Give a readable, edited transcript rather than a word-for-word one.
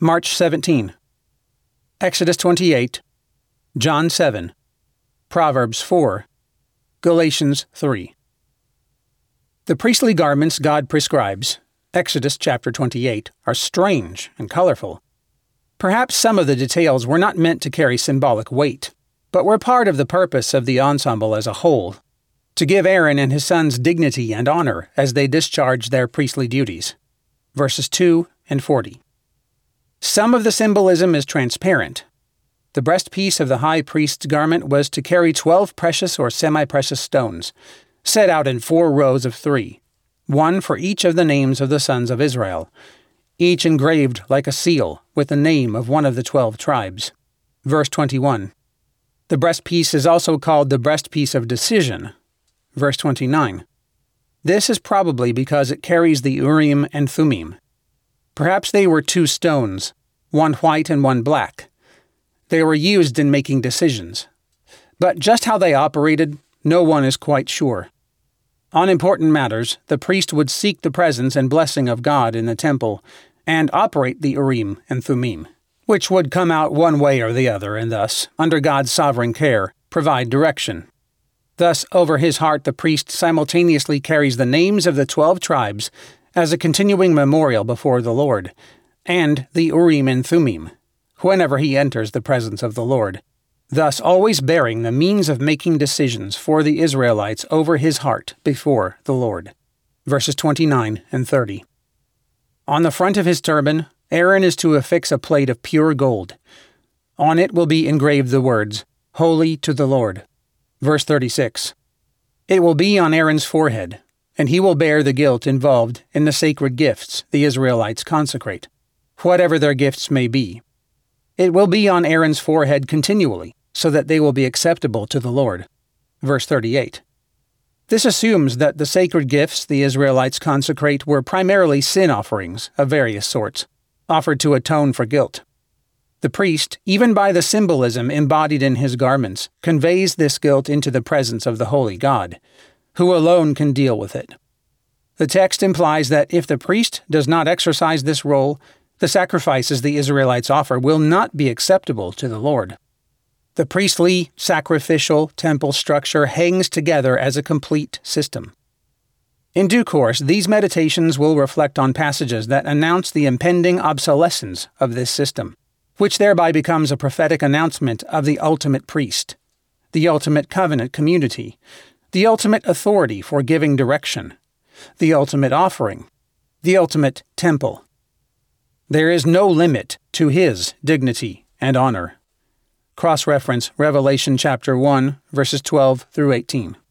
March 17. Exodus 28, John 7, Proverbs 4, Galatians 3. The priestly garments God prescribes, Exodus chapter 28, are strange and colorful. Perhaps some of the details were not meant to carry symbolic weight, but were part of the purpose of the ensemble as a whole, to give Aaron and his sons dignity and honor as they discharged their priestly duties. Verses 2 and 40. Some of the symbolism is transparent. The breastpiece of the high priest's garment was to carry 12 precious or semi-precious stones, set out in 4 rows of 3, one for each of the names of the sons of Israel, each engraved like a seal with the name of one of the 12 tribes. Verse 21. The breastpiece is also called the breastpiece of decision. Verse 29. This is probably because it carries the Urim and Thummim. Perhaps they were 2 stones, one white and one black. They were used in making decisions. But just how they operated, no one is quite sure. On important matters, the priest would seek the presence and blessing of God in the temple and operate the Urim and Thummim, which would come out one way or the other and thus, under God's sovereign care, provide direction. Thus, over his heart the priest simultaneously carries the names of the 12 tribes as a continuing memorial before the Lord, and the Urim and Thummim, whenever he enters the presence of the Lord, thus always bearing the means of making decisions for the Israelites over his heart before the Lord. Verses 29 and 30. On the front of his turban, Aaron is to affix a plate of pure gold. On it will be engraved the words, "Holy to the Lord." Verse 36. It will be on Aaron's forehead, and he will bear the guilt involved in the sacred gifts the Israelites consecrate, whatever their gifts may be. It will be on Aaron's forehead continually, so that they will be acceptable to the Lord. Verse 38. This assumes that the sacred gifts the Israelites consecrate were primarily sin offerings of various sorts, offered to atone for guilt. The priest, even by the symbolism embodied in his garments, conveys this guilt into the presence of the holy God, who alone can deal with it. The text implies that if the priest does not exercise this role, the sacrifices the Israelites offer will not be acceptable to the Lord. The priestly, sacrificial temple structure hangs together as a complete system. In due course, these meditations will reflect on passages that announce the impending obsolescence of this system, which thereby becomes a prophetic announcement of the ultimate priest, the ultimate covenant community, the ultimate authority for giving direction, the ultimate offering, the ultimate temple. There is no limit to his dignity and honor. Cross-reference Revelation chapter 1, verses 12 through 18.